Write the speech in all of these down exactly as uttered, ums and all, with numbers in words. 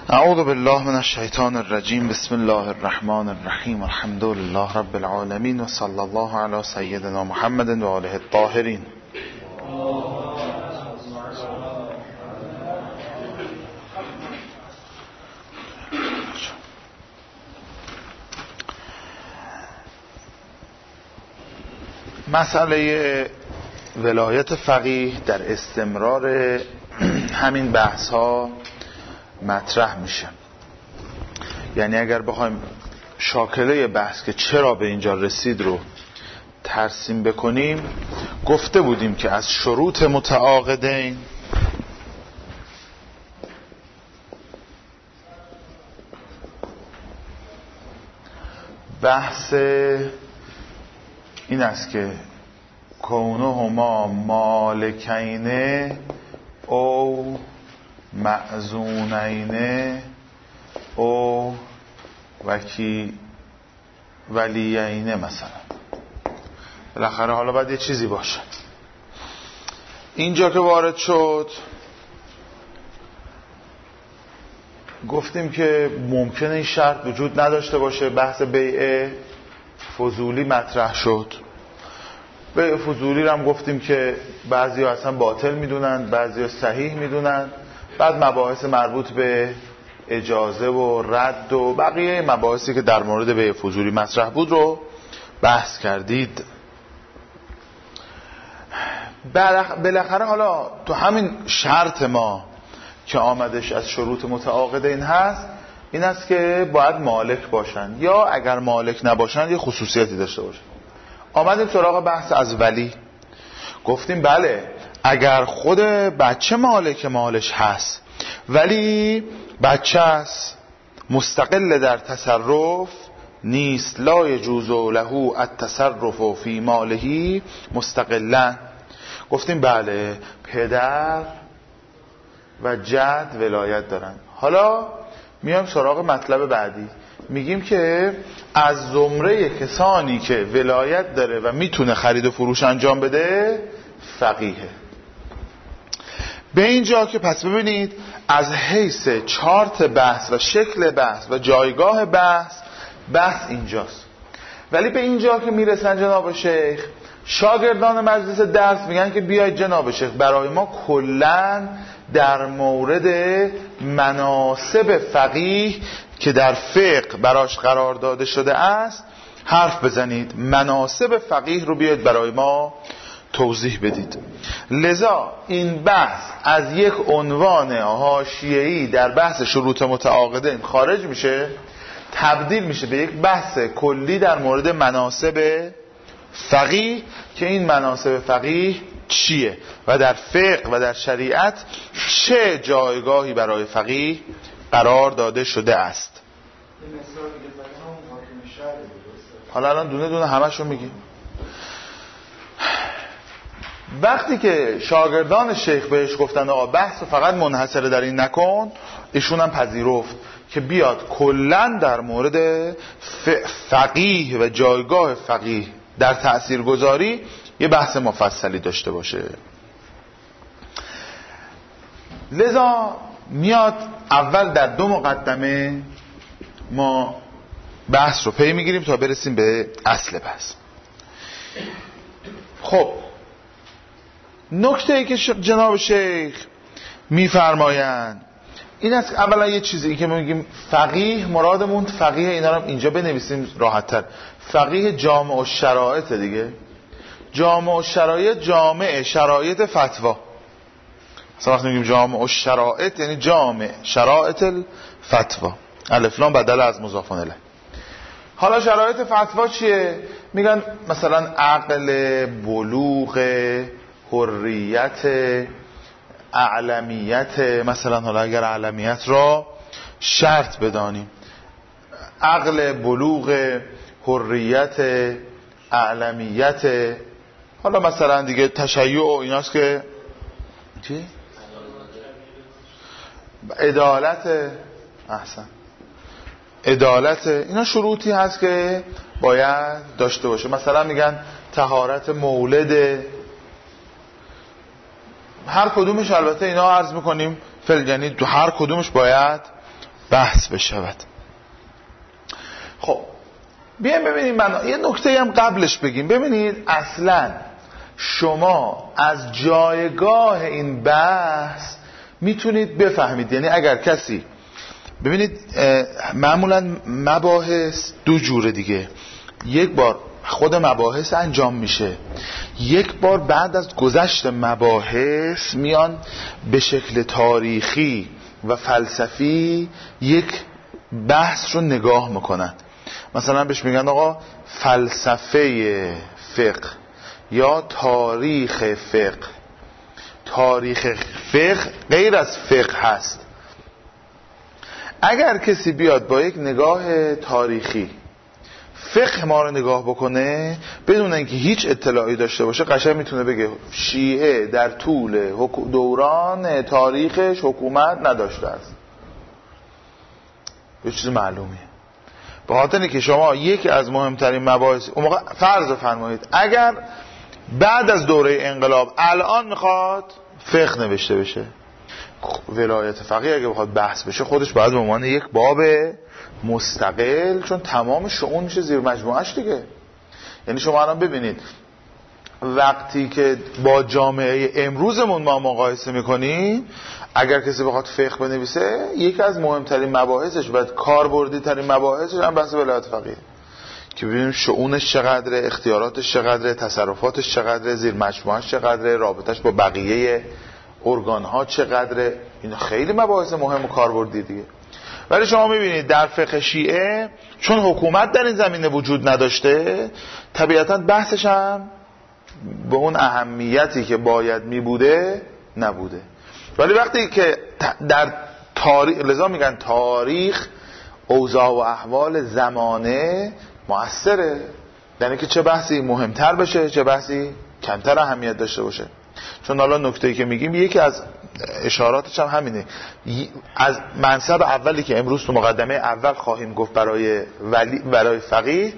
اعوذ بالله من الشیطان الرجیم. بسم الله الرحمن الرحیم. الحمد لله رب العالمین و صلی الله علی سیدنا محمد و آله الطاهرین. مسئله ولایت فقیه در استمرار همین بحث ها مطرح میشه. یعنی اگر بخوایم شاکله بحث که چرا به اینجا رسید رو ترسیم بکنیم، گفته بودیم که از شروط متعاقدین بحث این است که کونهما مالکین او مأذونین او وکی ولیین مثلا. بالاخره حالا باید یه چیزی باشه. اینجا که وارد شد گفتیم که ممکنه این شرط وجود نداشته باشه. بحث بیع فضولی مطرح شد. بیع فضولی رو هم گفتیم که بعضی ها اصلا باطل میدونن، بعضی ها صحیح میدونن. بعد مباحث مربوط به اجازه و رد و بقیه مباحثی که در مورد بیع فضولی مطرح بود رو بحث کردید. بالاخره حالا تو همین شرط ما که آمدش از شروط متعاقدین هست، این است که باید مالک باشن، یا اگر مالک نباشن یه خصوصیتی داشته باشن. آمدیم سراغ بحث از ولی. گفتیم بله، اگر خود بچه مالک مالش هست ولی بچه است، مستقل در تصرف نیست، لا یجوز له التصرف فی ماله مستقلا. گفتیم بله، پدر و جد ولایت دارن. حالا میایم سراغ مطلب بعدی. میگیم که از زمره کسانی که ولایت داره و میتونه خرید و فروش انجام بده فقیهه. به اینجا که پس ببینید از حیث چارت بحث و شکل بحث و جایگاه بحث بحث اینجاست. ولی به اینجا که میرسن جناب شیخ، شاگردان مجلس درس میگن که بیاید جناب شیخ برای ما کلن در مورد مناسب فقیه که در فقه براش قرار داده شده است حرف بزنید. مناسب فقیه رو بیاید برای ما توضیح بدید. لذا این بحث از یک عنوان حاشیه‌ای در بحث شروط متعاقدین خارج میشه، تبدیل میشه به یک بحث کلی در مورد مناسب فقیه که این مناسب فقیه چیه و در فقه و در شریعت چه جایگاهی برای فقیه قرار داده شده است. حالا الان دونه دونه همشون میگیم. وقتی که شاگردان شیخ بهش گفتن آقا بحث فقط منحصر در این نکن، ایشون هم پذیرفت که بیاد کلن در مورد فقیه و جایگاه فقیه در تأثیرگذاری یه بحث مفصلی داشته باشه. لذا میاد اول در دو مقدمه ما بحث رو پی میگیریم تا برسیم به اصل بحث. خب نکته ای که جناب شیخ میفرمایند این است که اولا یه چیزی که ما میگیم فقیه، مرادمون فقیه، اینا رو اینجا بنویسیم راحت تر. فقیه جامع الشرایط دیگه. جامع الشرایط جامع شرایط فتوا. مثلا وقتی میگیم جامع الشرایط یعنی جامع شرایط الفتوا. الف لام بدل از مضاف الیه. حالا شرایط فتوا چیه؟ میگن مثلا عقل، بلوغ، حریت، اعلمیت. مثلا حالا اگر اعلمیت را شرط بدانیم، عقل، بلوغ، حریت، اعلمیت. حالا مثلا دیگه تشیع و ایناست که چی؟ عدالت. احسن، عدالت. اینا شروطی هست که باید داشته باشه. مثلا میگن طهارت مولد. هر کدومش البته اینا عرض میکنیم فل، یعنی تو هر کدومش باید بحث بشود. خب بیایم ببینیم من یه نکته هم قبلش بگیم. ببینید اصلا شما از جایگاه این بحث میتونید بفهمید، یعنی اگر کسی ببینید معمولا مباحث دو جوره دیگه، یک بار خود مباحث انجام میشه، یک بار بعد از گذشت مباحث میان به شکل تاریخی و فلسفی یک بحث رو نگاه میکنن. مثلا بهش میگن آقا فلسفه فقه یا تاریخ فقه. تاریخ فقه غیر از فقه هست. اگر کسی بیاد با یک نگاه تاریخی فقه ما رو نگاه بکنه بدون اینکه هیچ اطلاعی داشته باشه، قشنگ میتونه بگه شیعه در طول دوران تاریخش حکومت نداشته است. یه چیز معلومیه. به خاطر اینکه شما یکی از مهمترین مباحث اون موقع فرض فرمایید اگر بعد از دوره انقلاب الان میخواد فقه نوشته بشه، ولایت فقیه اگه بخواد بحث بشه خودش باید به عنوان یک باب مستقل، چون تمام شؤون میشه زیر مجموعش دیگه. یعنی شما الان ببینید وقتی که با جامعه امروزمون ما مقایسه میکنیم، اگر کسی بخواد فقه بنویسه یکی از مهمترین مباحثش و کاربردی ترین مباحثش هم بحث ولایت فقیه که ببینیم شؤونش چقدره، اختیاراتش چقدره، تصرفاتش چقدره، زیر مجموعش چقدره، رابطش با بقیه ارگان‌ها چقدره. این خیلی مباحث مهم و کاربردی دیگه. ولی شما میبینید در فقه شیعه چون حکومت در این زمینه وجود نداشته، طبیعتاً بحثش هم به اون اهمیتی که باید میبوده نبوده. ولی وقتی که در تاریخ، لذا میگن تاریخ اوضاع و احوال زمانه مؤثره، یعنی که چه بحثی مهمتر بشه چه بحثی کمتر اهمیت داشته باشه. چون حالا نکته‌ای که میگیم یکی از اشاراتش هم همینه، از منصب اولی که امروز تو مقدمه اول خواهیم گفت برای ولی برای فقیه،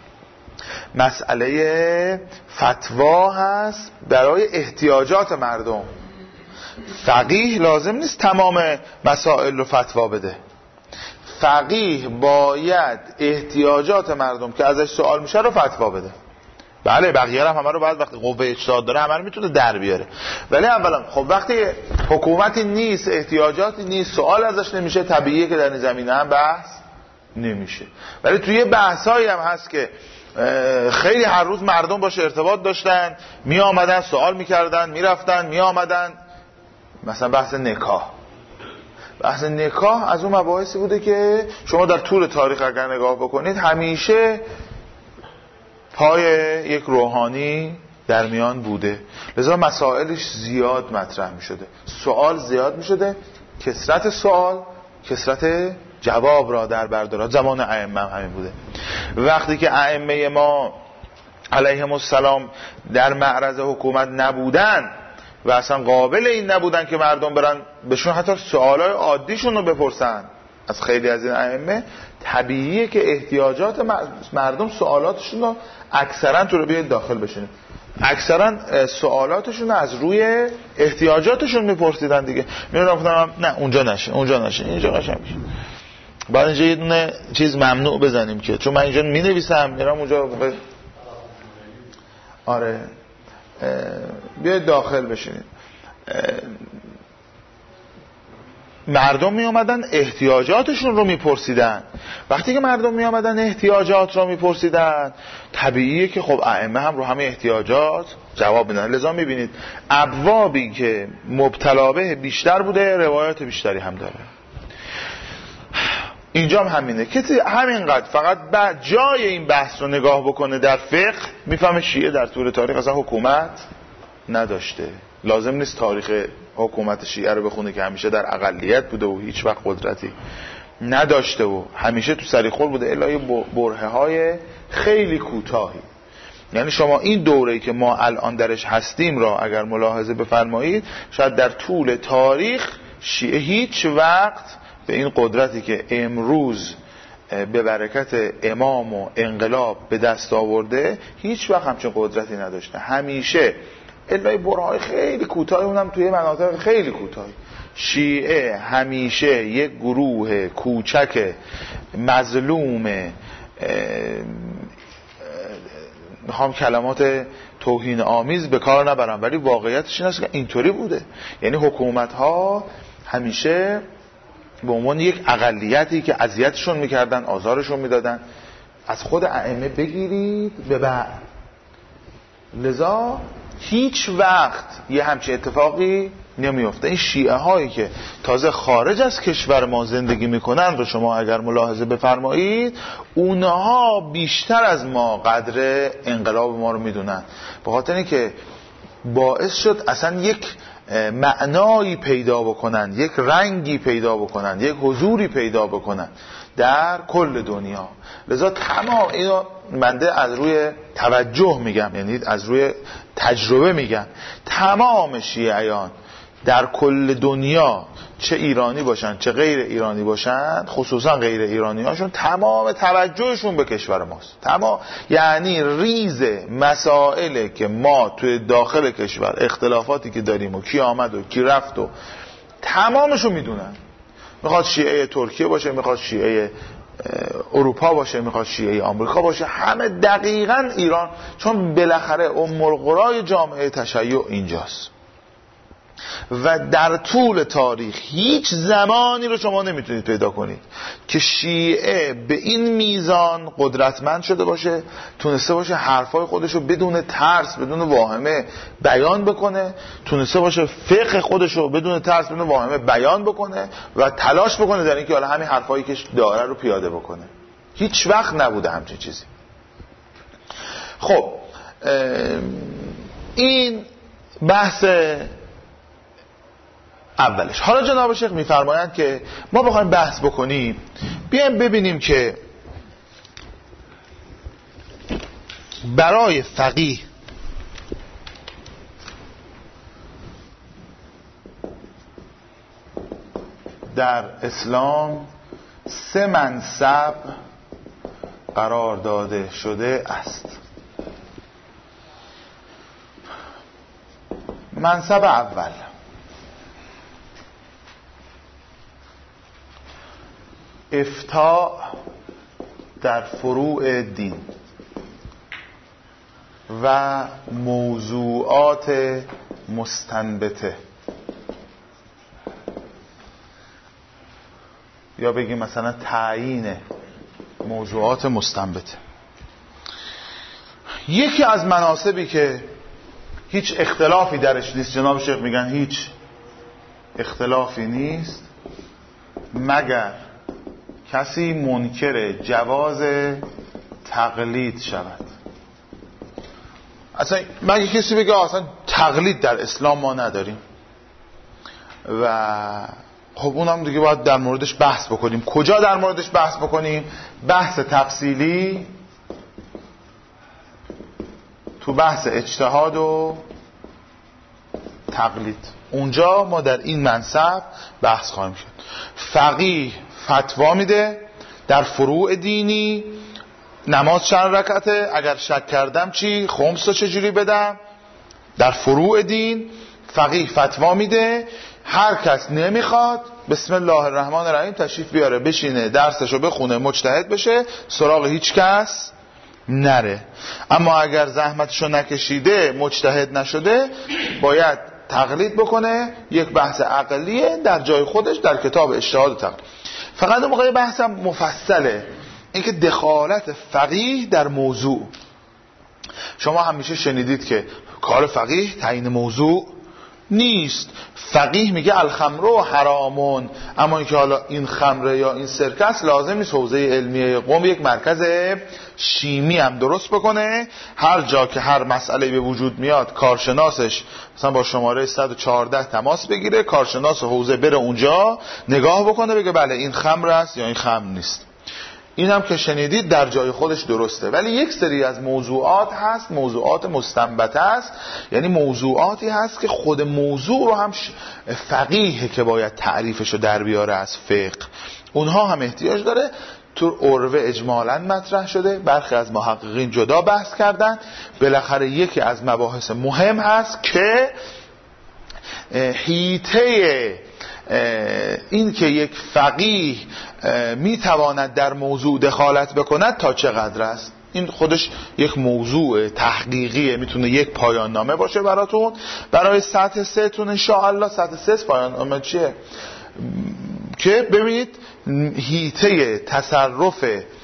مسئله فتوا هست برای احتیاجات مردم. فقیه لازم نیست تمام مسائل رو فتوا بده، فقیه باید احتیاجات مردم که ازش سوال میشه رو فتوا بده. بله بقیه هم همه رو باید وقتی قوه اجتهاد داره همه رو میتونه در بیاره، ولی اولا خب وقتی حکومتی نیست، احتیاجاتی نیست، سوال ازش نمیشه، طبیعیه که در این زمینه هم بحث نمیشه. ولی توی بحثایی هم هست که خیلی هر روز مردم باشه ارتباط داشتن، می آمدن سوال میکردن، میرفتن می آمدن. مثلا بحث نکاح، بحث نکاح از اون مباحثی بوده که شما در طول تاریخ اگر نگاه بکنید همیشه پای یک روحانی در میان بوده، لذا مسائلش زیاد مطرح می شده، سوال زیاد می شده، کثرت سوال کثرت جواب را در بر دارد. زمان ائمه هم همین بوده. وقتی که ائمه ما علیهم السلام در معرض حکومت نبودن و اصلا قابل این نبودن که مردم برن بهشون حتی سوالای عادیشون رو بپرسن از خیلی از این ائمه، طبیعیه که احتیاجات مردم سوالاتشون رو اکثرا تو رو بیاید داخل بشینید، اکثرا سوالاتشون از روی احتیاجاتشون میپرسیدن دیگه. میرفتم نه اونجا نشه اونجا نشه اینجا قشنگ میشه، بعد اینجا یه دونه چیز ممنوع بزنیم که چون من اینجا مینویسم میرم اونجا ب... آره بیاید داخل بشینید. مردم می آمدن احتیاجاتشون رو میپرسیدن. وقتی که مردم می آمدن احتیاجات رو میپرسیدن طبیعیه که خب ائمه هم رو همه احتیاجات جواب میدن. لذا میبینید ابوابی که مبتلا به بیشتر بوده روایات بیشتری هم داره. اینجا هم همینه، کسی همینقدر فقط بعد جای این بحث رو نگاه بکنه در فقه میفهمه شیعه در طول تاریخ اصلا حکومت نداشته. لازم نیست تاریخ حکومت شیعه رو بخونه که همیشه در اقلیت بوده و هیچ وقت قدرتی نداشته و همیشه تو سریخور بوده الا یه برهه های خیلی کوتاهی. یعنی شما این دوره‌ای که ما الان درش هستیم را اگر ملاحظه بفرمایید، شاید در طول تاریخ شیعه هیچ وقت به این قدرتی که امروز به برکت امام و انقلاب به دست آورده هیچ وقت همچین قدرتی نداشته. همیشه الا برهه‌های خیلی کوتاهی، اونم توی مناطق خیلی کوتاهی شیعه همیشه یک گروه کوچک مظلوم، میخوام کلمات توهین آمیز به کار نبرم ولی واقعیتش این است که اینطوری بوده. یعنی حکومت ها همیشه به عنوان یک اقلیتی که اذیتشون میکردن، آزارشون میدادن، از خود ائمه بگیرید به بعد. لذا هیچ وقت یه همچین اتفاقی نمیفته. این شیعه هایی که تازه خارج از کشور ما زندگی میکنن رو شما اگر ملاحظه بفرمایید، اونها بیشتر از ما قدر انقلاب ما رو میدونن، به خاطر اینکه باعث شد اصلا یک معنایی پیدا بکنن، یک رنگی پیدا بکنن، یک حضوری پیدا بکنن در کل دنیا. لذا تمام اینو منده از روی توجه میگم، یعنی از روی تجربه میگم، تمام شیعیان در کل دنیا، چه ایرانی باشن چه غیر ایرانی باشن، خصوصا غیر ایرانی هاشون، تمام توجهشون به کشور ماست. تمام یعنی ریز مسائله که ما توی داخل کشور، اختلافاتی که داریم و کی آمد و کی رفت و تمامشون میدونن. میخواد شیعه ترکیه باشه، میخواد شیعه اروپا باشه، میخواد شیعه آمریکا باشه، همه دقیقاً ایران، چون بالاخره ام القرای جامعه تشیع اینجاست. و در طول تاریخ هیچ زمانی رو شما نمیتونید پیدا کنید که شیعه به این میزان قدرتمند شده باشه، تونسته باشه حرفای خودش رو بدون ترس، بدون واهمه بیان بکنه، تونسته باشه فقه خودش رو بدون ترس، بدون واهمه بیان بکنه و تلاش بکنه در اینکه حالا همین حرفایی که داره رو پیاده بکنه. هیچ وقت نبوده همچین چیزی. خب این بحث اولش. حالا جناب شیخ میفرمایند که ما بخوایم بحث بکنیم، بیایم ببینیم که برای فقیه در اسلام سه منصب قرار داده شده است. منصب اول، افتاء در فروع دین و موضوعات مستنبته، یا بگیم مثلا تعیین موضوعات مستنبته. یکی از مناصبی که هیچ اختلافی درش نیست، جناب شیخ میگن هیچ اختلافی نیست مگر کسی منکر جواز تقلید شود. اصلا مگه کسی بگه اصلا تقلید در اسلام ما نداریم، و خب اونم دیگه باید در موردش بحث بکنیم. کجا در موردش بحث بکنیم؟ بحث تفصیلی تو بحث اجتهاد و تقلید، اونجا ما در این منصب بحث خواهیم شد. فقیه فتوا میده در فروع دینی، نماز چند رکعته، اگر شک کردم چی، خمس رو چجوری بدم. در فروع دین فقیه فتوا میده، هر کس نمیخواد بسم الله الرحمن الرحیم تشریف بیاره بشینه درسشو بخونه مجتهد بشه، سراغ هیچ کس نره. اما اگر زحمتشو نکشیده مجتهد نشده باید تقلید بکنه. یک بحث عقلیه در جای خودش در کتاب اجتهاد و تقلید. فقط اون موقع بحثم مفصله، اینکه دخالت فقیه در موضوع. شما همیشه شنیدید که کار فقیه تعیین موضوع نیست. فقیه میگه الخمر حرامون، اما اینکه حالا این خمره یا این سرکه است لازم نیست حوزه علمیه قم یک مرکز شیمی هم درست بکنه. هر جا که هر مسئله به وجود میاد کارشناسش مثلا با شماره صد و چهارده تماس بگیره، کارشناس حوزه بره اونجا نگاه بکنه بگه بله این خمر است یا این خمر نیست. این هم که شنیدید در جای خودش درسته. ولی یک سری از موضوعات هست، موضوعات مستنبته است، یعنی موضوعاتی هست که خود موضوع رو هم فقیه که باید تعریفش رو در بیاره از فقه، اونها هم احتیاج داره. تو عروه اجمالاً مطرح شده، برخی از محققین جدا بحث کردن. بالاخره یکی از مباحث مهم هست که حیطه این که یک فقیه میتواند در موضوع دخالت بکند تا چقدر است، این خودش یک موضوع تحقیقیه، میتونه یک پایان نامه باشه براتون. برای سطح سه تون انشاءالله، سطح سه پایان نامه چیه؟ که ببینید حیطه تصرف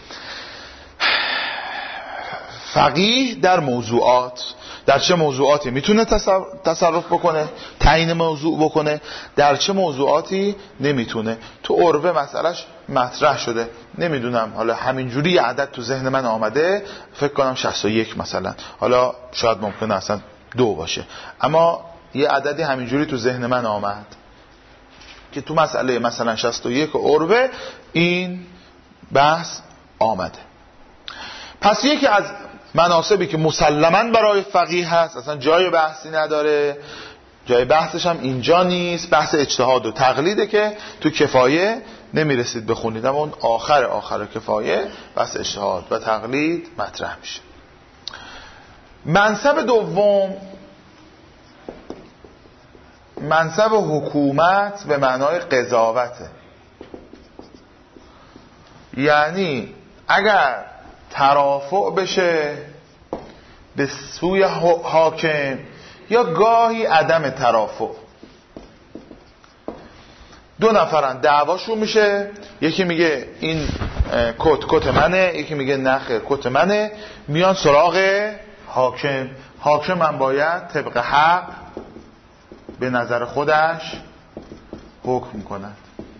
فقیه در موضوعات، در چه موضوعاتی میتونه تصرف بکنه، تعیین موضوع بکنه، در چه موضوعاتی نمیتونه. تو عربه مسئلهش مطرح شده، نمیدونم حالا همینجوری یه عدد تو ذهن من آمده، فکر کنم شصت و یک مثلا، حالا شاید ممکنه اصلا دو باشه، اما یه عددی همینجوری تو ذهن من آمد که تو مسئله مثلا شصت و یک عربه این بحث آمده. پس یکی از مناسبی که مسلماً برای فقیه هست، اصلا جای بحثی نداره، جای بحثش هم اینجا نیست، بحث اجتهاد و تقلیده که تو کفایه نمیرسید بخونید، اما اون آخر آخر کفایه بحث اجتهاد و تقلید مطرح میشه. منصب دوم، منصب حکومت به معنای قضاوته. یعنی اگر ترافع بشه به سوی حاکم یا گاهی عدم ترافع، دو نفرن دعواشون میشه، یکی میگه این کت کت منه، یکی میگه نه خیر کت منه، میان سراغ حاکم. حاکم هم باید طبق حق به نظر خودش حکم کند.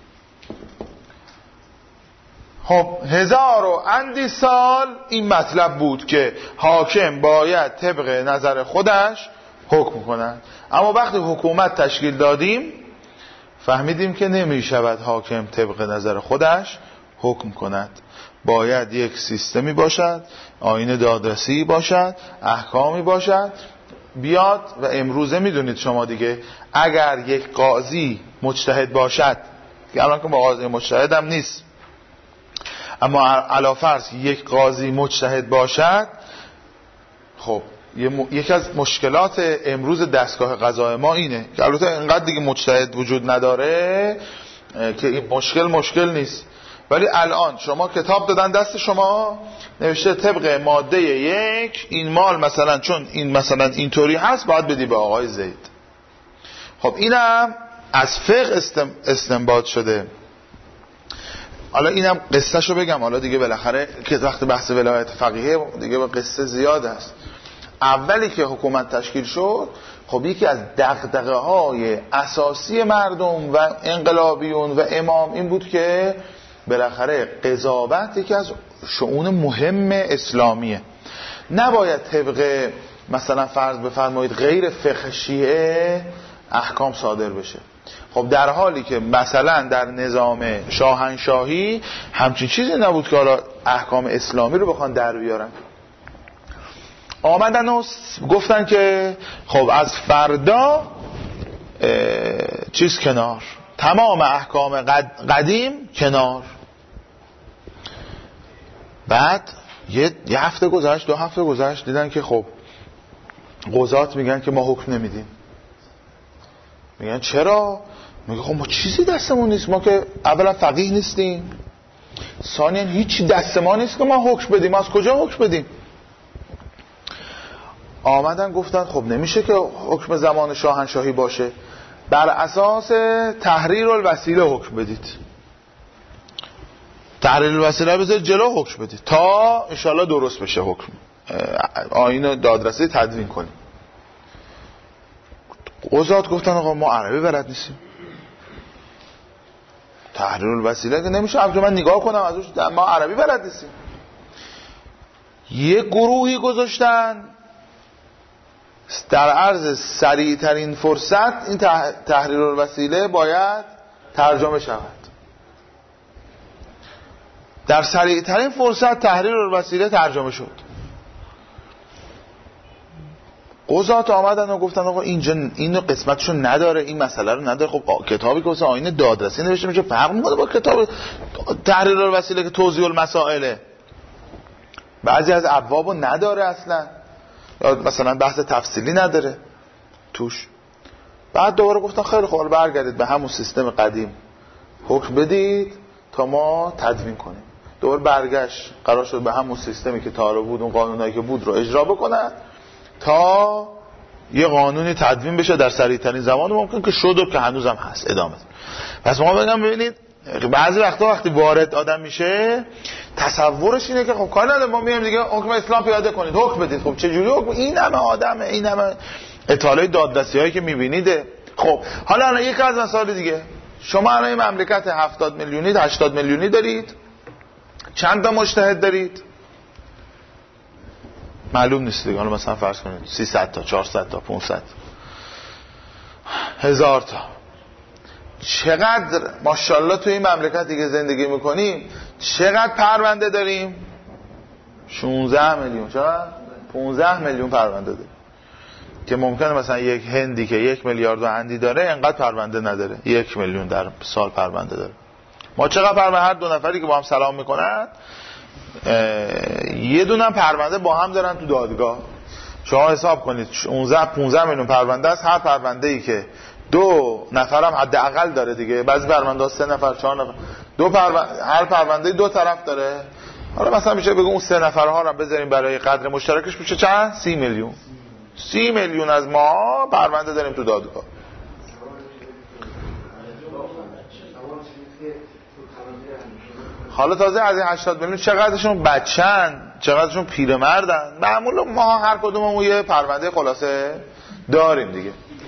خب هزار و اندی سال این مطلب بود که حاکم باید طبق نظر خودش حکم کند، اما وقتی حکومت تشکیل دادیم فهمیدیم که نمی شود حاکم طبق نظر خودش حکم کند، باید یک سیستمی باشد، آیین دادرسی باشد، احکامی باشد بیاد. و امروزه میدونید شما دیگه اگر یک قاضی مجتهد باشد، که الان که با قاضی مجتهد هم نیست، اما علی فرض یک قاضی مجتهد باشد، خب یکی از مشکلات امروز دستگاه قضای ما اینه که البته اینقدر دیگه مجتهد وجود نداره که این مشکل مشکل نیست، ولی الان شما کتاب دادن دست شما نوشته طبق ماده یک این مال مثلا چون این مثلا اینطوری هست باید بدی به آقای زید. خب اینم از فقه استنباط شده. حالا اینم قصهشو بگم، حالا دیگه بالاخره که وقت بحث ولایت فقیه دیگه با قصه زیاد است. اولی که حکومت تشکیل شد، خب یکی از دغدغه های اساسی مردم و انقلابیون و امام این بود که بالاخره قضاوت یکی از شؤون مهم اسلامیه، نباید طبق مثلا فرض بفرمایید غیر فقه شیعه احکام صادر بشه. خب در حالی که مثلا در نظام شاهنشاهی همچین چیزی نبود که حالا احکام اسلامی رو بخوان در بیارن. آمدن و گفتن که خب از فردا چیز کنار، تمام احکام قد قدیم کنار. بعد یه, یه هفته گذشت، دو هفته گذشت، دیدن که خب قضات میگن که ما حکم نمیدیم. میگن چرا؟ میگه خب ما چیزی دستمون نیست، ما که اولا فقیه نیستیم، ثانیا هیچی دست ما نیست که ما حکم بدیم، از کجا حکم بدیم؟ آمدن گفتن خب نمیشه که حکم زمان شاهنشاهی باشه، بر اساس تحریر الوسیله حکم بدید، تحریر الوسیله بذارید جلو حکم بدید تا انشالله درست بشه حکم، آیین دادرسی تدوین کنیم. قضات گفتن آقا ما عربی بلد نیستیم، تحریر الوسیله که نمیشه ابدا من نگاه کنم ازش، ما عربی بلد نیستیم. یه گروهی گذاشتن در عرض سریع ترین فرصت این تحریر الوسیله باید ترجمه شود، در سریع ترین فرصت تحریر الوسیله ترجمه شد. قضات آمدن و گفتن آقا اینجا اینو قسمتشو نداره، این مسئله رو نداره. خب کتابی که واسه آیین دادرسی نوشته میشه فرق میکنه با کتاب تحریر الوسیله که توضیح المسائله، بعضی از ابوابو نداره اصلا، یا مثلا بحث تفصیلی نداره توش. بعد دوباره گفتن خیلی خوب برگردید به همون سیستم قدیم حکم بدید تا ما تدوین کنیم. دوباره برگشت، قرار شد به همون سیستمی که تا بود، اون قانونایی که بود رو اجرا بکنن تا یه قانونی تدوین بشه در سریع‌ترین زمان ممکن که شد و که هنوزم هست ادامه. پس ما بگم ببینید بعضی وقتا وقتی وارد آدم میشه تصورش اینه که خب کار نداره، ما میایم دیگه حکم اسلام پیاده کنید، حکم بدید. خب چه جوری حکم؟ این همه آدمه، این همه اطلاع دادرسی‌هایی که می‌بینید. خب حالا الان یک از مسائل دیگه، شما الان این مملکت هفتاد میلیونی هشتاد میلیونی دارید، چند تا مجتهد دارید؟ معلوم نیست دیگه. حالا مثلا فرض کنید سیصد تا، چهارصد تا، پانصد، هزار تا. چقدر ماشاءالله توی این مملکتی که زندگی میکنیم چقدر پرونده داریم؟ شانزده میلیون، چقدر؟ پانزده میلیون پرونده داریم که ممکنه مثلا یک هندی که یک میلیارد و اندی داره انقدر پرونده نداره، یک میلیون در سال پرونده داره. ما چقدر پرونده؟ هر دو نفری که با هم سلام میکنن یه دونه پرونده با هم دارن تو دادگاه. شما حساب کنید شانزده پانزده میلیون پرونده است. هر پرونده ای که دو نفرم حداقل داره دیگه، بعضی پرونده ها سه نفر چهار نفر، دو پرونده، هر پرونده دو طرف داره. حالا مثلا میشه بگم اون سه نفرها رو بذاریم برای قدر مشترکش میشه چند؟ سی میلیون. سی میلیون از ما پرونده داریم تو دادگاه. حالا تازه از این هشتاد میلیون چقدرشون بچن، چقدرشون پیرمردن؟ معمولا ما هر کدوممون یه پرونده خلاصه داریم دیگه.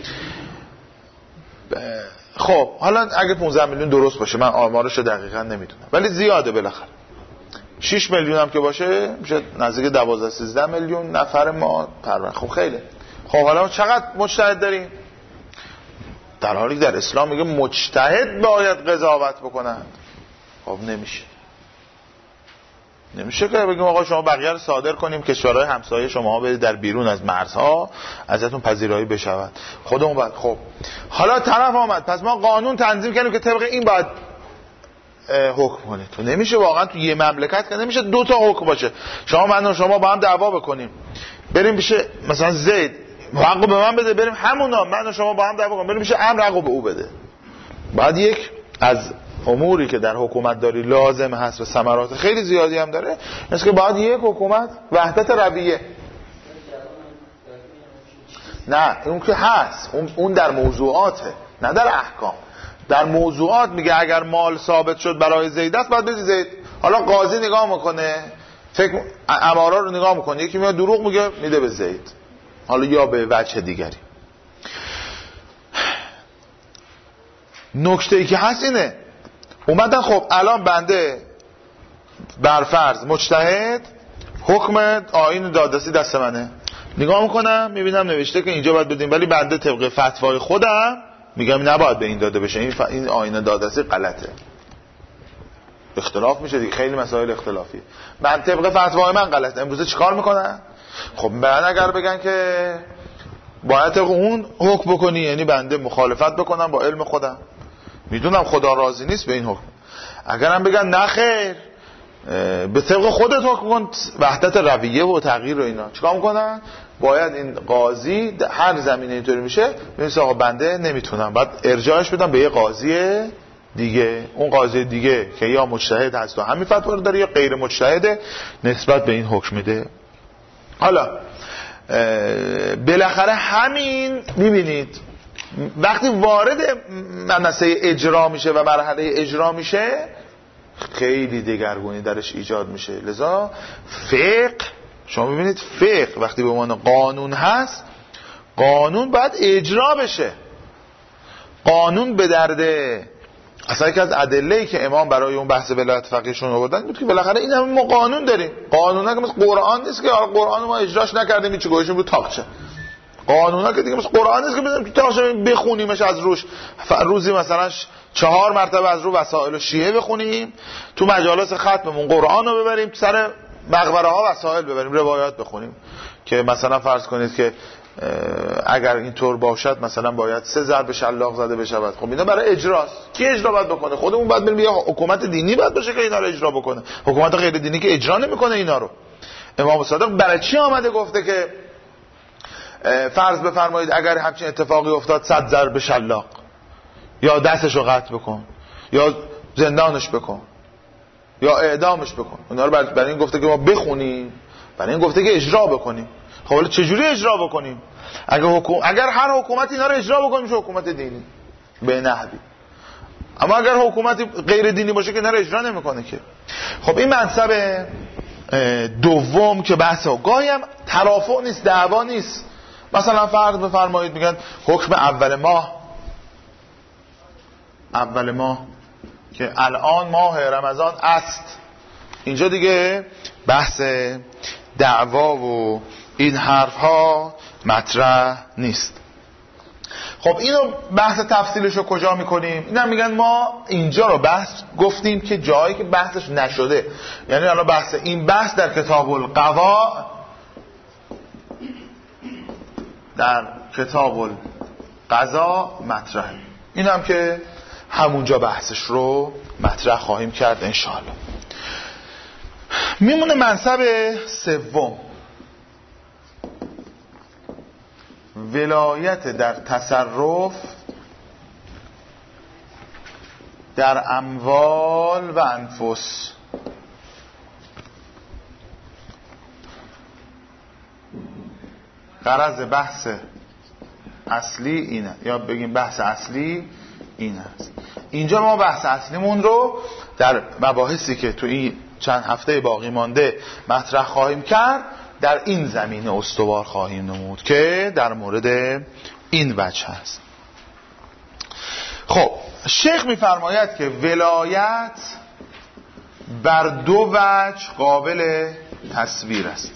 خب حالا اگه پانزده میلیون درست باشه، من آمارشو دقیقاً نمیدونم ولی زیاده بالاخره. شش میلیون هم که باشه میشه نزدیک دوازده سیزده میلیون نفر ما پرونده. خب خیلی. خب حالا چقدر مجتهد داریم؟ در حالی که در اسلام میگه مجتهد باید قضاوت بکنند. خب نمیشه. نمیشه که بگیم آقا شما بقیه رو صادر کنیم کشورهای همسایه شما برید در بیرون از مرزها ازتون پذیرایی بشود، خودمون بعد. خب حالا طرف آمد پس ما قانون تنظیم کردیم که طبق این باید حکم کنید. تو نمیشه واقعا تو یه مملکت که نمیشه دو تا حکم باشه. شما من و شما با هم دعوا بکنیم بریم بشه مثلا زید حقو به من بده، بریم همونا من و شما با هم دعوا کنیم بریم بشه امر حقو به او بده. بعد یک از اموری که در حکومت داری لازم هست و ثمرات خیلی زیادی هم داره است که باید یک حکومت وحدت رویه. نه اون که هست، اون در موضوعاته نه در احکام. در موضوعات میگه اگر مال ثابت شد برای زید است باید بدی زید. حالا قاضی نگاه میکنه فکر امارا رو نگاه میکنه، یکی میاد دروغ میگه میده به زید، حالا یا به وجه دیگری. نکته ای که هست اینه اومدن خب الان بنده برفرض مجتهد حکم آیین دادرسی دست منه، نگاه میکنم میبینم نوشته که اینجا باید بدیم ولی بنده طبق فتوای خودم میگم نباید به این داده بشه، این, ف... این آیین دادرسی غلطه. اختلاف میشه دیگه، خیلی مسائل اختلافی. من طبق فتوای من غلطه، امروزه چیکار میکنن؟ خب من اگر بگن که باید طبق اون حکم بکنی یعنی بنده مخالفت بکنم با علم خودم، میدونم خدا راضی نیست به این حکم. اگرم بگن نه خیر به طبق خودت حکم کن، وحدت رویه و تغییر و اینا، چیکار میکنن؟ باید این قاضی هر زمینه اینطوری میشه میگه آقا بنده نمیتونم، بعد ارجاعش بدم به یه قاضی دیگه. اون قاضی دیگه که یا مجتهد هست و همین فتوا رو داره یا غیر مجتهده نسبت به این حکم میده. حالا بالاخره همین میبینید وقتی وارد مسئله اجرا میشه و مرحله اجرا میشه خیلی دگرگونی درش ایجاد میشه. لذا فقه، شما ببینید فقه وقتی به عنوان قانون هست، قانون باید اجرا بشه. قانون به درده اصلا یکی از ادله‌ای که امام برای اون بحث ولایت فقیهشون آوردن بود که بالاخره این همه ما قانون داریم. قانونا که مثل قرآن نیست که قرآن ما اجراش نکردیم هیچ گوشیم رو تاقچه. قانونا که دیگه مثل قرآن نیست که بزنیم تو تاقچه بخونیمش از روش روزی مثلا چهار مرتبه از رو وسائل شیعه بخونیم، تو مجالس ختممون قرآن رو ببریم، سر مقبره ها وسائل ببریم روایات بخونیم که مثلا فرض کنید که اگر اینطور باشد مثلا باید سه ضرب شلاق زده بشود. خب اینا برای اجراست. کی اجرا باید بکنه؟ خودمون باید بریم. یه حکومت دینی باید باشه که اینا رو اجرا بکنه. حکومت غیر دینی که اجرا نمیکنه اینا رو. امام صادق برای چی آمده گفته که فرض بفرمایید اگر همچین اتفاقی افتاد صد ضرب شلاق، یا دستشو قطع بکن، یا زندانش بکن، یا اعدامش بکن. اونا رو برای این گفته که ما بخونیم، برای این گفته که اجرا بکنیم. خب حالا چجوری اجرا بکنیم؟ اگر حکومت اگر هر حکومت اینا رو اجرا بکنه میشه حکومت دینی به نحوی، اما اگر حکومتی غیر دینی باشه که اینا رو اجرا نمیکنه که. خب این منصب دوم که بحثه، گاهی هم ترافع نیست، دعوا نیست. مثلا فرض بفرمایید میگن حکم اول ماه، اول ماه که الان ماه رمضان است، اینجا دیگه بحث دعوا و این حرف ها مطرح نیست. خب اینو بحث تفصیلش رو کجا میکنیم؟ اینا میگن ما اینجا رو بحث گفتیم که جایی که بحثش نشده، یعنی الان بحث این بحث در کتاب القضاء، در کتاب القضاء مطرحه. این هم که همونجا بحثش رو مطرح خواهیم کرد انشاءالله. میمونه منصب سوم، ولایت در تصرف در اموال و انفس. غرض بحث اصلی اینه، یا بگیم بحث اصلی این است. اینجا ما بحث اصلیمون رو در مباحثی که تو این چند هفته باقی مانده مطرح خواهیم کرد در این زمینه استوار خواهیم نمود که در مورد این وجه هست. خب شیخ میفرماید که ولایت بر دو وجه قابل تصویر است.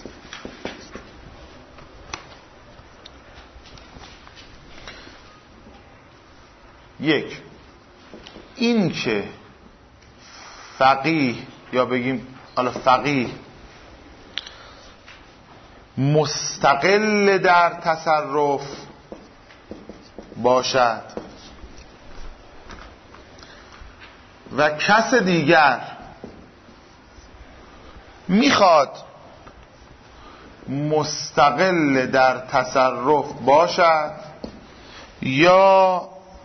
یک، این که فقیه، یا بگیم حالا فقیه مستقل در تصرف باشد و کس دیگر میخواد مستقل در تصرف باشد یا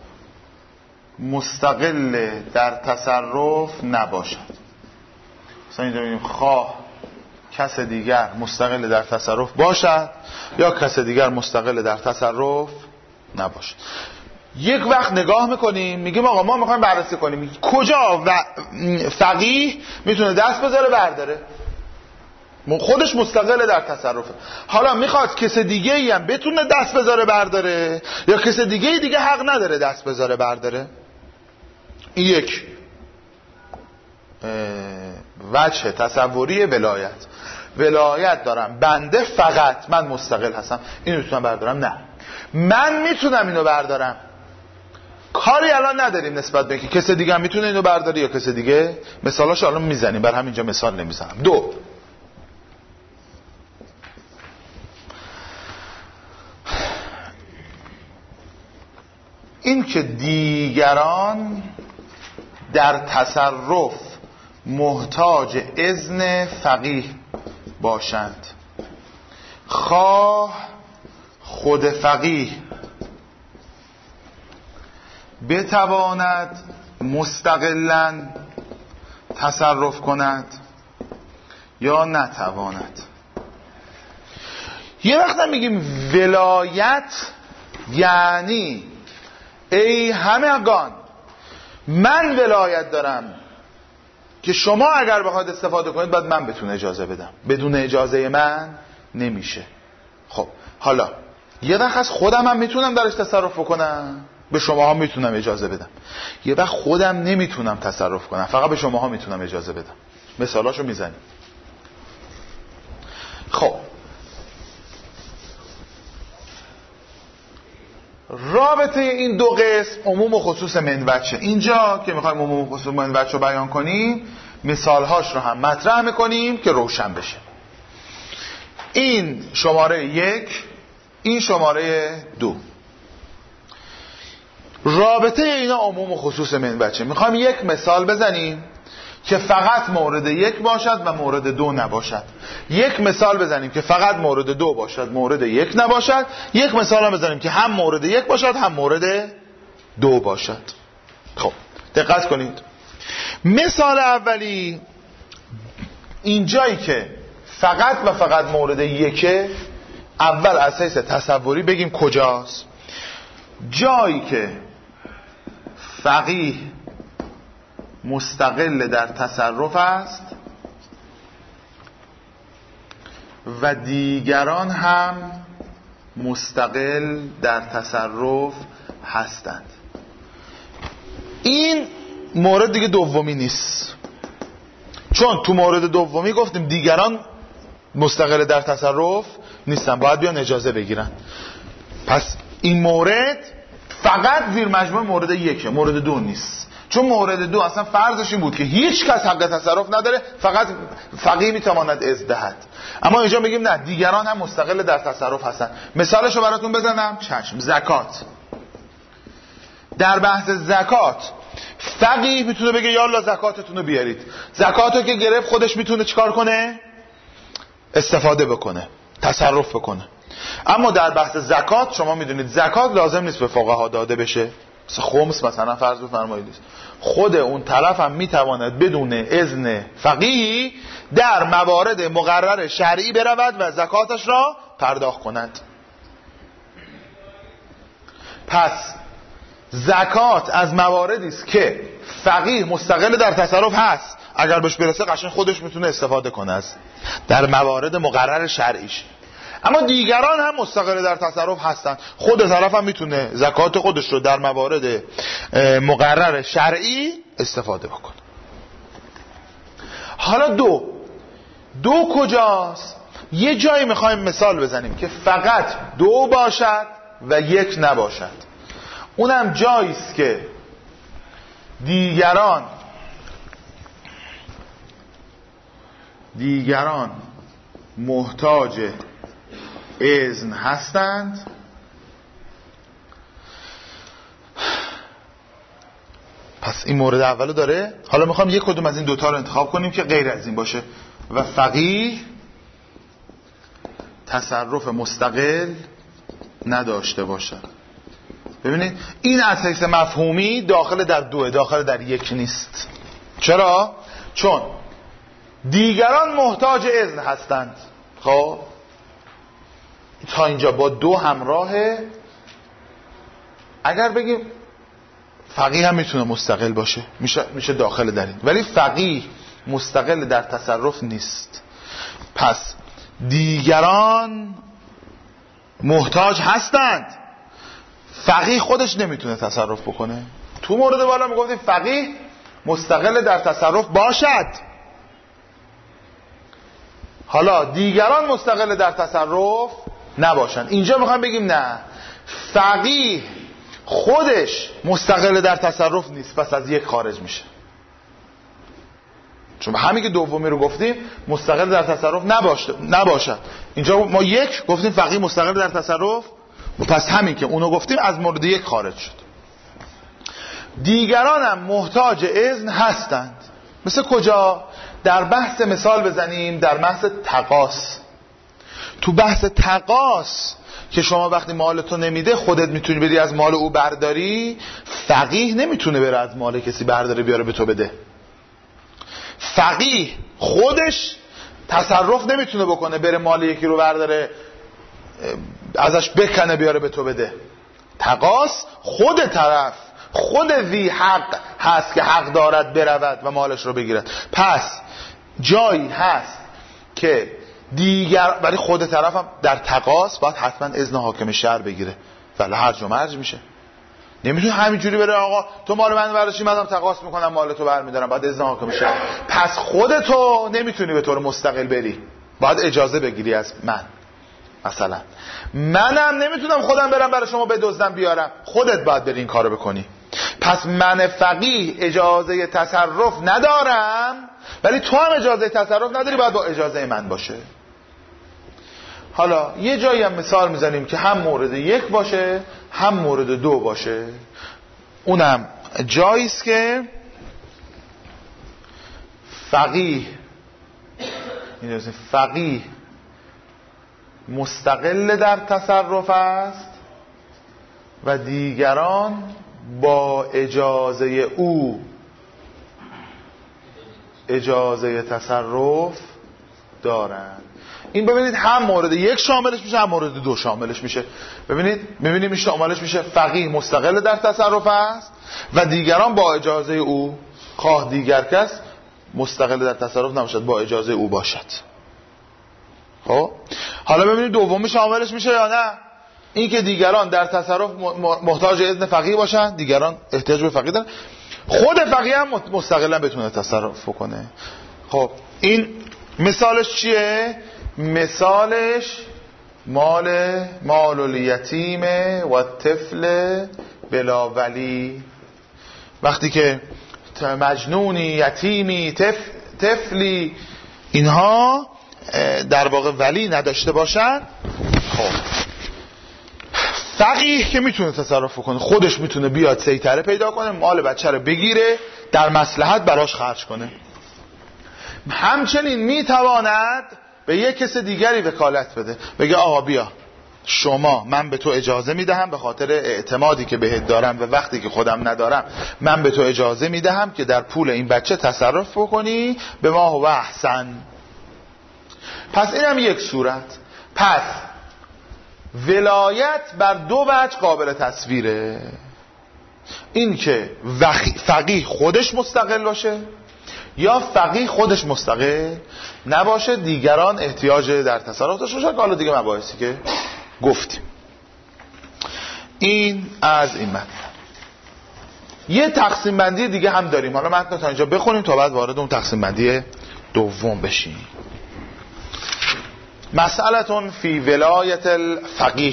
مستقل در تصرف نباشد. مثلا اینجا بگیم خواه کس دیگر مستقل در تصرف باشد یا کس دیگر مستقل در تصرف نباشد. یک وقت نگاه میکنیم میگیم آقا ما میخوایم بررسی کنیم کجا و فقیه میتونه دست بذاره برداره، خودش مستقل در تصرفه. حالا میخواد کس دیگه ای هم بتونه دست بذاره برداره یا کس دیگه ای دیگه حق نداره دست بذاره برداره. این یک وجه تصوری ولایت. ولایت دارم بنده، فقط من مستقل هستم، اینو میتونم بردارم؟ نه، من میتونم اینو بردارم، کاری الان نداریم نسبت به که کس دیگه هم میتونه اینو برداره یا کس دیگه. مثالاش الان میزنیم، بر همینجا مثال نمیزنم. دو، این که دیگران در تصرف محتاج اذن فقیه باشند، خواه خود فقیه بتواند مستقلاً تصرف کند یا نتواند. یه وقت میگیم ولایت یعنی ای همگان من ولایت دارم که شما اگر بخواید استفاده کنید باید من بهتون اجازه بدم، بدون اجازه من نمیشه. خب حالا یه وقت از خودم هم میتونم درش تصرف بکنم، به شما ها میتونم اجازه بدم. یه وقت خودم نمیتونم تصرف کنم، فقط به شما ها میتونم اجازه بدم. مثالاشو میزنیم. خب رابطه این دو قسم عموم و خصوص منوچه. اینجا که میخوایم عموم و خصوص منوچه رو بیان کنیم مثالهاش رو هم مطرح میکنیم که روشن بشه. این شماره یک، این شماره دو. رابطه اینا عموم و خصوص منوچه. میخوایم یک مثال بزنیم که فقط مورد یک باشد و مورد دو نباشد. یک مثال بزنیم که فقط مورد دو باشد مورد یک نباشد. یک مثال هم بزنیم که هم مورد یک باشد هم مورد دو باشد. خب دقت کنید. مثال اولی اینجایی که فقط و فقط مورد یکه، اول از حیث تصوری بگیم کجاست. جایی که فقیه مستقل در تصرف است و دیگران هم مستقل در تصرف هستند. این مورد دیگه دومی نیست، چون تو مورد دومی گفتیم دیگران مستقل در تصرف نیستن، باید بیان اجازه بگیرن. پس این مورد فقط زیر مجموعه مورد یکه، مورد دو نیست. چون مورد دو اصلا فرضش این بود که هیچ کس حق تصرف نداره، فقط فقیه میتواند اذن دهد. اما اینجا میگیم نه، دیگران هم مستقل در تصرف هستن. مثالشو براتون بزنم. چشم. زکات. در بحث زکات فقیه میتونه بگه یالا زکاتتون رو بیارید. زکاتو که گرفت خودش میتونه چیکار کنه؟ استفاده بکنه، تصرف بکنه. اما در بحث زکات شما میدونید زکات لازم نیست به فقها داده بشه. مثل خمس مثلا فرض بفرمایید خود اون طرف هم میتواند بدون اذن فقیه در موارد مقرر شرعی برود و زکاتش را پرداخت کند. پس زکات از مواردی است که فقیه مستقل در تصرف هست، اگر بهش برسه قشنگ خودش میتونه استفاده کنه از در موارد مقرر شرعیش. اما دیگران هم مستقل در تصرف هستن، خود طرف هم میتونه زکات خودش رو در موارد مقرر شرعی استفاده بکنه. حالا دو دو کجاست؟ یه جایی میخوایم مثال بزنیم که فقط دو باشد و یک نباشد. اونم جاییست که دیگران دیگران محتاج اذن هستند پس این مورد اولو داره. حالا میخوام یک کدوم از این دوتا رو انتخاب کنیم که غیر از این باشه و فقیه تصرف مستقل نداشته باشه. ببینید این از حیث مفهومی داخل در دوه، داخل در یک نیست. چرا؟ چون دیگران محتاج اذن هستند. خب تا اینجا با دو همراهه. اگر بگیم فقیه هم میتونه مستقل باشه، میشه میشه داخل در این، ولی فقیه مستقل در تصرف نیست. پس دیگران محتاج هستند، فقیه خودش نمیتونه تصرف بکنه. تو مورد بالا میگفتیم فقیه مستقل در تصرف باشد، حالا دیگران مستقل در تصرف نباشند. اینجا میخوام بگیم نه، فقیه خودش مستقل در تصرف نیست، پس از یک خارج میشه. چون همین که دومی رو گفتیم مستقل در تصرف نباشه نباشد. اینجا ما یک گفتیم فقیه مستقل در تصرف، پس همین که اونو گفتیم از مورد یک خارج شد. دیگران هم محتاج اذن هستند. مثل کجا؟ در بحث مثال بزنیم در بحث تقاص. تو بحث تقاص که شما وقتی مالتو نمیده خودت میتونی بری از مال او برداری، فقیه نمیتونه بره از مال کسی برداره بیاره به تو بده. فقیه خودش تصرف نمیتونه بکنه بره مال یکی رو برداره ازش بکنه بیاره به تو بده. تقاص خود طرف، خود ذی حق هست که حق دارد برود و مالش رو بگیرد. پس جایی هست که دیگر ولی خود طرف هم در تقاص باید حتما اذن حاکم شهر بگیره، ولی هرج و مرج میشه. نمیتونه همینجوری بره آقا تو مال من برداشتی منم تقاص میکنم مال تو برمیدارم، باید اذن حاکم شهر. پس خودتو نمیتونی به طور مستقل بری، باید اجازه بگیری از من. مثلا منم نمیتونم خودم برم برای شما بدزدم بیارم، خودت باید بری این کارو بکنی. پس من فقیه اجازه تصرف ندارم، ولی تو هم اجازه تصرف نداری، باید با اجازه من باشه. حالا یه جایی هم مثال میزنیم که هم مورد یک باشه هم مورد دو باشه. اونم جاییست که فقیه فقیه مستقل در تصرف است و دیگران با اجازه او اجازه تصرف دارند. این ببینید هم مورد یک شاملش میشه هم مورد دو شاملش میشه. ببینید میبینیم این شاملش میشه فقیه مستقل در تصرف است و دیگران با اجازه او، خواه دیگر کس مستقل در تصرف نباشد، با اجازه او باشد. خب حالا ببینید دومی شاملش میشه یا نه؟ این که دیگران در تصرف محتاج اذن فقیه باشن، دیگران احتیاج به فقیه دارن، خود فقیه هم مستقلا بتونه تصرف کنه. خب این مثالش چیه؟ مثالش مال مال الیتیم و طفل بلا ولی. وقتی که مجنونی، یتیمی، طفل، طفلی اینها در واقع ولی نداشته باشن، خب فقیه که میتونه تصرف کنه، خودش میتونه بیاد سیطره پیدا کنه، مال بچه رو بگیره، در مصلحت براش خرج کنه. همچنین میتواند به یک کس دیگری وکالت بده، بگه آقا بیا شما، من به تو اجازه میدهم به خاطر اعتمادی که بهت دارم و وقتی که خودم ندارم من به تو اجازه میدهم که در پول این بچه تصرف بکنی، به ما هو احسن. پس این هم یک صورت. پس ولایت بر دو وجه قابل تصویره. این که فقیه خودش مستقل باشه یا فقیه خودش مستقل نباشه، دیگران احتیاج در تصرف داشته باشن. حالا دیگه مباحثی که گفتیم. این از این متن. یه تقسیم بندی دیگه هم داریم، حالا متن تا اینجا بخونیم تا بعد وارد اون تقسیم بندی دوم بشیم. مسئلتون فی ولایت الفقیه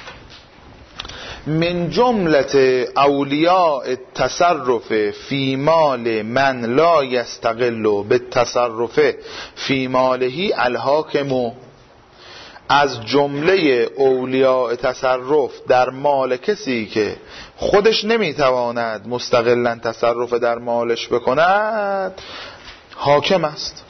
من جملت اولیاء التصرف فی مال من لا یستقل بالتصرف فی ماله الحاکم. از جمله اولیاء تصرف در مال کسی که خودش نمیتواند مستقلا تصرف در مالش بکند حاکم است.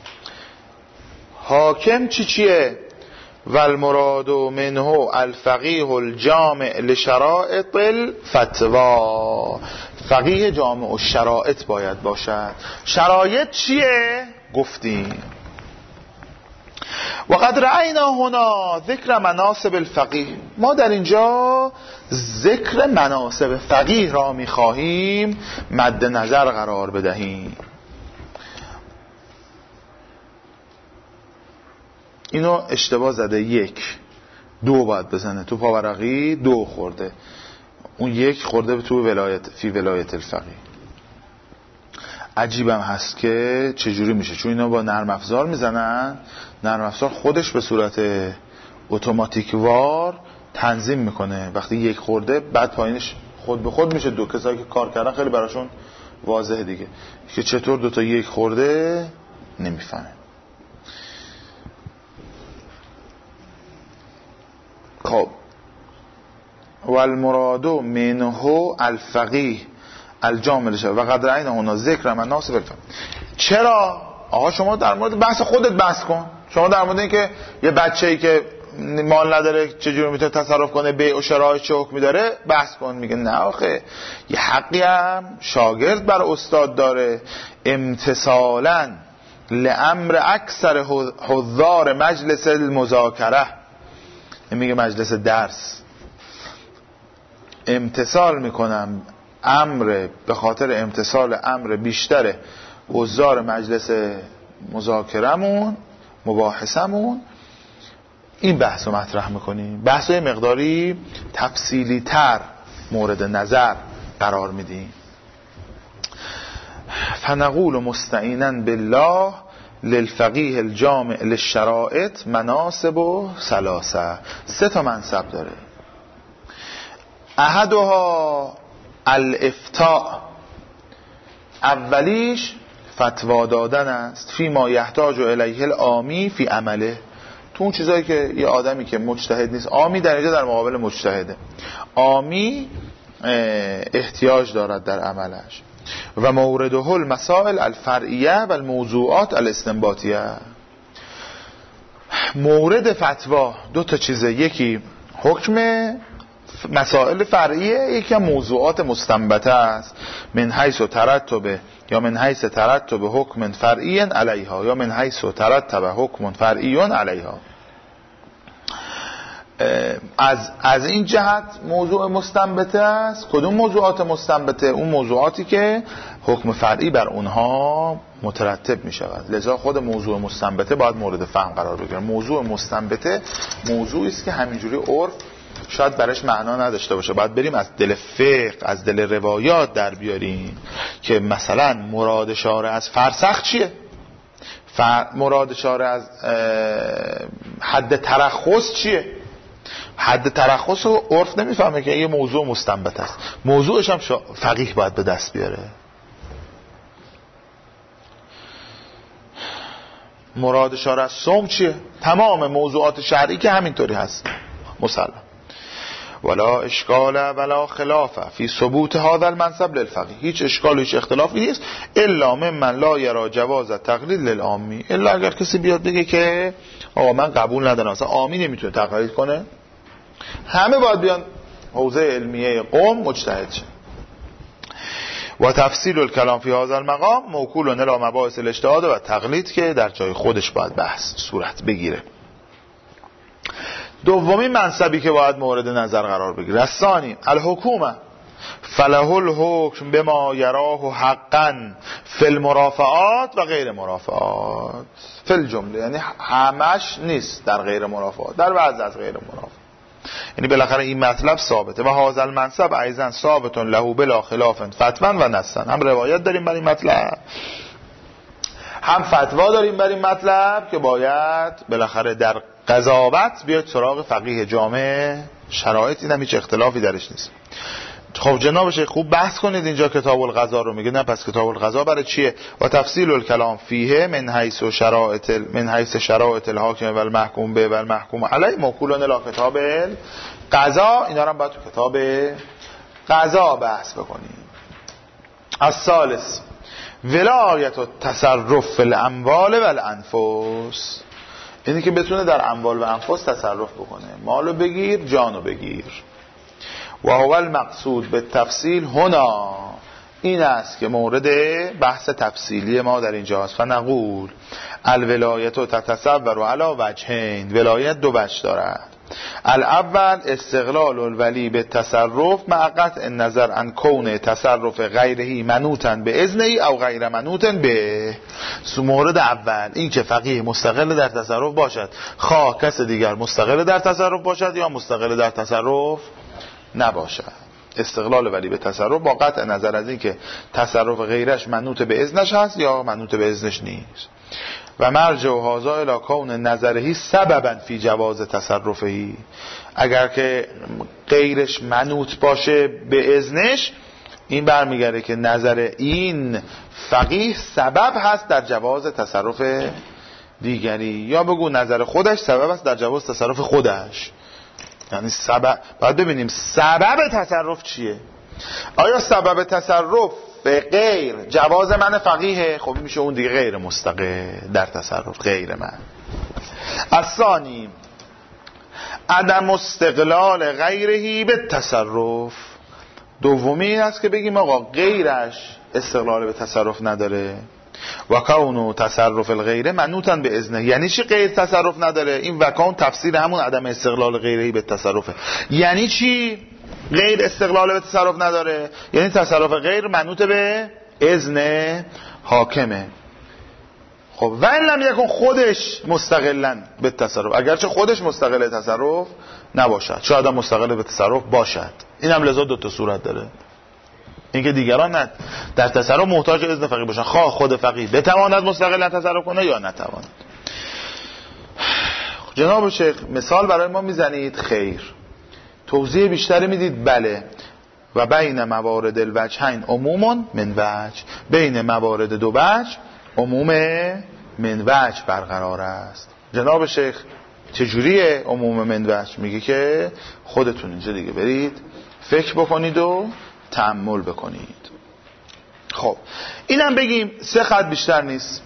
حاکم چی چیه؟ والمراد منه الفقیه الجامع لشرائط الفتوا. فقیه جامع و شرائط باید باشد. شرایط چیه؟ گفتیم. وقد رأینا هنا ذکر مناسب الفقیه. ما در اینجا ذکر مناسب فقیه را میخواهیم مد نظر قرار بدهیم. اینو اشتباه زده، یک دو باید بزنه، تو پاورقی دو خورده، اون یک خورده تو ولایت فی ولایت الفقیه. عجیبم هست که چجوری میشه، چون اینا با نرم افزار میزنن، نرم افزار خودش به صورت اتوماتیک وار تنظیم میکنه، وقتی یک خورده بعد پایینش خود به خود میشه دو. کسایی که کار کردن خیلی براشون واضحه دیگه که چطور دو تا یک خورده نمیفهمه. خب والمراد منه الفقیه الجامع لشرائط و قد رأینا هنا ذکر مناسب الفقیه. چرا؟ آقا شما در مورد بحث خودت بحث کن. شما در مورد این که یه بچه‌ای که مال نداره چجوری میتونه تصرف کنه، بیع و شراء چه حکمی داره بحث کن. میگه نه آخه یه حقی هم شاگرد بر استاد داره، امتثالا لامر اکثر حضار مجلس المذاکره. میگه مجلس درس امتثال میکنم امر، به خاطر امتثال امر بیشتر حضار مجلس مذاکرمون مباحثمون این بحث رو مطرح میکنیم. بحث مقداری تفصیلی تر مورد نظر قرار میدیم. فنقول مستعینا بالله للفقیه الجامع للشرائط مناسب و ثلاثه. سه تا منصب داره. احدها الافتاء، اولیش فتوا دادن است، فی ما یحتاج الیه العامی فی عمله، تو اون چیزایی که یه آدمی که مجتهد نیست، عامی در اینجا در مقابل مجتهده، عامی احتیاج دارد در عملش. و مورده المسائل الفرعیه و الموضوعات الاستنباطیه. مورد فتوا دو تا چیزه، یکی حکم مسائل فرعیه، یکی هم موضوعات مستنبطه است. من حیث ترتب یا من حیث ترتب حکم فرعی علیها یا من حیث ترتب حکم فرعی علیها. از از این جهت موضوع مستنبطه است. کدوم موضوعات مستنبطه؟ اون موضوعاتی که حکم فرعی بر اونها مترتب می شود. لذا خود موضوع مستنبطه باید مورد فهم قرار بگیره. موضوع مستنبطه موضوعی است که همینجوری عرف شاید برش معنا نداشته باشه، باید بریم از دل فقه، از دل روایات در بیاریم که مثلا مراد شارع از فرسخ چیه، مراد شارع از حد ترخص چیه. حد ترخص رو عرف نمیفهمه که یه موضوع مستنبط است، موضوعش هم فقیه باید به دست بیاره. مراد شارع از صوم چیه؟ تمام موضوعات شرعی که همینطوری هست مسلم. ولا اشکال ولا خلاف فی ثبوت هذا المنصب للفقیه. هیچ اشکال و هیچ اختلافی نیست الا ممن لا یرا جواز تقلید للعامی. الا اگر کسی بیاد بگه که آقا من قبول ندارم، اصلا عامی نمیتونه تقلید کنه، همه باید بیان حوزه علمیه قوم مجتهد شه. و تفصیل الکلام فی هذا المقام موکول الی مباحث الاجتهاد و تقلید که در جای خودش باید بحث صورت بگیره. دومین منصبی که باید مورد نظر قرار بگیره، الثانی الحکومه فله الحکم بما یراه حقا فی المرافعات و غیر مرافعات. فی الجمله یعنی همش نیست، در غیر مرافعات، در بعض از غیر مرافعات. یعنی بالاخره این مطلب ثابته. و هذا المنصب ایضا ثابت له بلا خلاف فتوا و نصا. هم روایت داریم بر این مطلب، هم فتوا داریم بر این مطلب که باید بالاخره در قضاوت بیاد سراغ فقیه جامع. شرایط این هم هیچ اختلافی درش نیست. خب جناب شیخ خوب بحث کنید، اینجا کتاب القضا رو میگه، نه پس کتاب القضا برای چیه؟ و تفصیل الکلام فیه من حیث شرائط من حیث شرائط الحاکم و المحکوم به و المحکوم علیه موکولون الی کتاب القضا. اینا رو هم باید تو کتاب قضا بحث بکنیم. الثالث ولایت و تصرف فی الاموال و الانفس. اینی که بتونه در اموال و انفس تصرف بکنه، مالو بگیر جانو بگیر. و هو المقصود به تفصیل هنا، این است که مورد بحث تفصیلی ما در اینجا است. فنقول الولایت تتصور علی وجهین. ولایت دو وجه دارد. الاول استقلال الولی به تصرف مع قطع النظر عن کون تصرف غیرهی منوطا به اذنهی او غیر منوطا به. مورد اول این که فقیه مستقل در تصرف باشد، خواه کس دیگر مستقل در تصرف باشد یا مستقل در تصرف نباشد. استقلال ولی به تصرف با قطع نظر از این که تصرف غیرش منوط به اذنش هست یا منوط به اذنش نیست. و مرجع هذا الی کون نظرهی سببا فی جواز تصرفهی. اگر که غیرش منوط باشه به اذنش، این برمیگرده که نظر این فقیه سبب هست در جواز تصرف دیگری، یا بگو نظر خودش سبب است در جواز تصرف خودش. یعنی سبب باید ببینیم سبب تصرف چیه. آیا سبب تصرف به غیر جواز من فقیه؟ خب میشه اون دیگه غیر مستقل در تصرف، غیر من. الثانی عدم استقلال غیرهی به تصرف. دومی این است که بگیم آقا غیرش استقلال به تصرف نداره. و کون تصرف الغیره منوطا به اذنه. یعنی چی غیر تصرف نداره؟ این و کون تفسیر همون عدم استقلال غیرهی به تصرفه. یعنی چی غیر استقلال به تصرف نداره؟ یعنی تصرف غیر منوط به اذن حاکمه. خب و این لم یکن خودش مستقلا به تصرف، اگرچه خودش مستقل تصرف نباشد، شاید هم مستقل به تصرف باشد. این هم لذا دو تا صورت داره. اینکه دیگران نه در تصرف محتاج اذن فقیه باشن، خواه خود فقیه بتواند مستقلا تصرف کنه یا نتواند. جناب شیخ مثال برای ما میزنید؟ خیر. توضیح بیشتری میدید؟ بله. و بین موارد الوجهین عموم من وجه. بین موارد دو وجه عموم من وجه برقرار است. جناب شیخ چجوریه عموم من وجه؟ میگه که خودتون اینجا دیگه برید فکر بکنید و تأمل بکنید. خب اینم بگیم سه خط بیشتر نیست.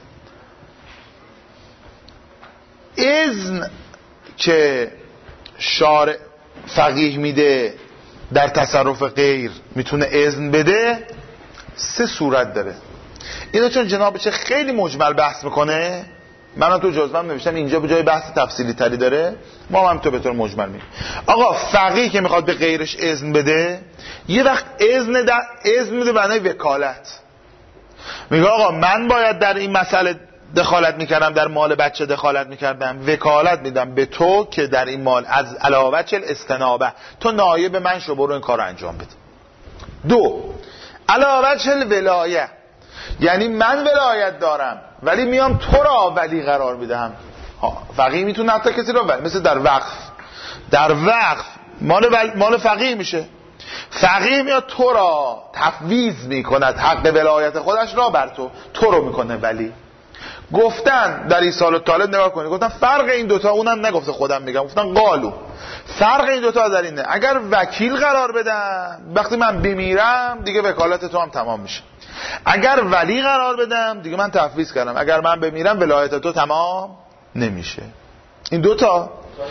اذن که شارع فقیه میده در تصرف غیر میتونه اذن بده، سه صورت داره. اینا چون جناب چه خیلی مجمل بحث میکنه، من تو جزوه‌ام نوشتم اینجا به جای بحث تفصیلی تری داره، ما هم تو به طور مجمل میگیم. آقا فقیه که میخواد به غیرش اذن بده، یه وقت اذن در اذن میده معنی وکالت. میگه آقا من باید در این مسئله دخالت میکردم، در مال بچه دخالت میکردم، وکالت میدم به تو که در این مال از علاوه چل استنابه تو نایب من شو، برو این کار رو انجام بده. دو، علاوه چل ولایه، یعنی من ولایت دارم ولی میام تو را ولی قرار میدم. فقیه میتونه حتی کسی را ولی، مثل در وقف، در وقف مال ول... مال فقیه میشه، فقیه میاد تو را تفویض میکند حق ولایت خودش را بر تو، تو رو میکنه ولی. گفتن در ایصال الطالب نگاه کنید، گفتن فرق این دوتا، اونم نگفته خودم میگم، گفتن قالو فرق این دوتا در اینه اگر وکیل قرار بدم وقتی من بمیرم دیگه وکالت تو هم تمام میشه، اگر ولی قرار بدم دیگه من تفویض کردم، اگر من بمیرم ولایت تو تمام نمیشه. این دوتا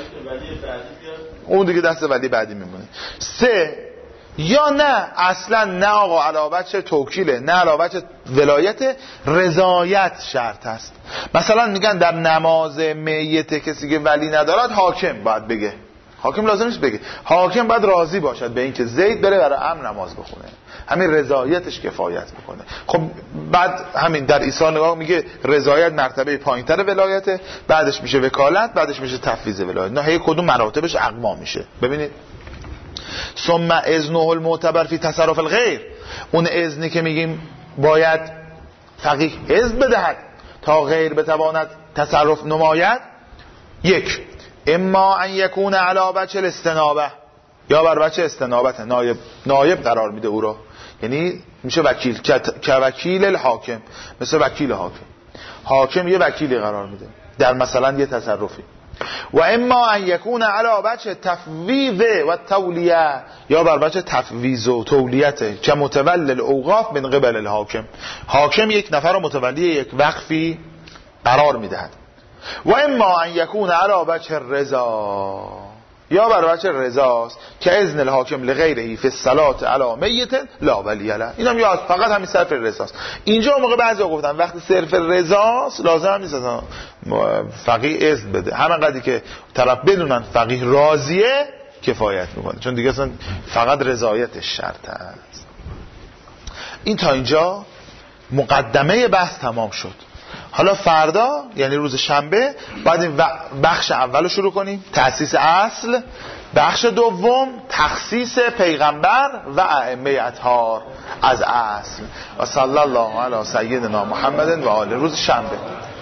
اون دیگه دست ولی بعدی میمونه. سه، یا نه اصلا نه آقا علاوه چه توکیله، نه علاوه چه ولایت، رضایت شرط هست. مثلا میگن در نماز میت کسی که ولی ندارد حاکم باید بگه، حاکم لازم نیست بگه، حاکم باید راضی باشد به اینکه زید بره برای امر نماز بخونه، همین رضایتش کفایت میکنه. خب بعد همین در ایصال نگاه میگه رضایت مرتبه پایینتر ولایته، بعدش میشه وکالت، بعدش میشه تفویض ولایت، نه هی کدوم مراتبش اقوا میشه. ببینید ثم اذنه المعتبر فی تصرف الغیر، اون اذنی که میگیم باید فقیه اذن بدهد تا غیر بتواند تصرف نماید، یک، اما ان یکون علی وجه الاستنابه، یا بر وجه استنابت، نایب نایب قرار میده او رو، یعنی میشه وکیل که وکیل الحاکم، مثل وکیل حاکم، حاکم یه وکیلی قرار میده در مثلا یه تصرفی. و اما ان یکون علی وجه تفویض و تولیه، یا بر وجه تفویض و تولیت که متولی الاوقاف من قبل الحاکم، حاکم یک نفر رو متولی یک وقفی قرار میدهد. و اما ان یکون علی وجه الرضا، یا بر وجه رضاست که اذن الحاکم لغیره فی الصلاة علی میت لا ولی له، اینم یاد فقط همین صرف رضاست. اینجا موقع بعضیا گفتن وقتی صرف رضاست لازم نیست اصلا فقیه اذن بده، همین قدری که طرف بدونن فقیه راضیه کفایت میکنه، چون دیگه اصلا فقط رضایتش شرط است. این تا اینجا مقدمه بحث تمام شد. حالا فردا یعنی روز شنبه باید این بخش اولو شروع کنیم، تأسیس اصل، بخش دوم تخصیص پیغمبر و ائمه اطهار از اصل. و صلی الله علی سیدنا محمد و آله، روز شنبه.